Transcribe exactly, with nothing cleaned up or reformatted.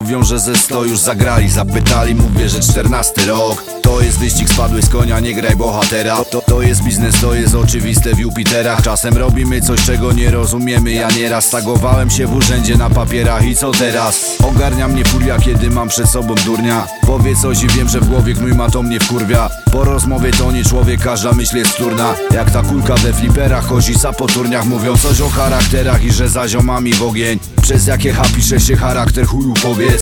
mówią, że ze sto już zagrali. Zapytali, mówię, że czternasty rok. To jest wyścig, spadłeś z konia, nie graj bohatera. To, to jest biznes, to jest oczywiste w Jupiterach. Czasem robimy coś, czego nie rozumiemy. Ja nieraz tagowałem się w urzędzie na papierach. I co teraz? Ogarnia mnie furia, kiedy mam przed sobą durnia. Powie coś i wiem, że w głowie gnój ma, to mnie wkurwia. Po rozmowie to nie człowiek, każda myśl jest wtórna. Jak ta kulka we fliperach, chodzi sa po turniach. Mówią coś o charakterach i że za ziomami w ogień. Przez jakie ha pisze się charakter, chuju powiedz.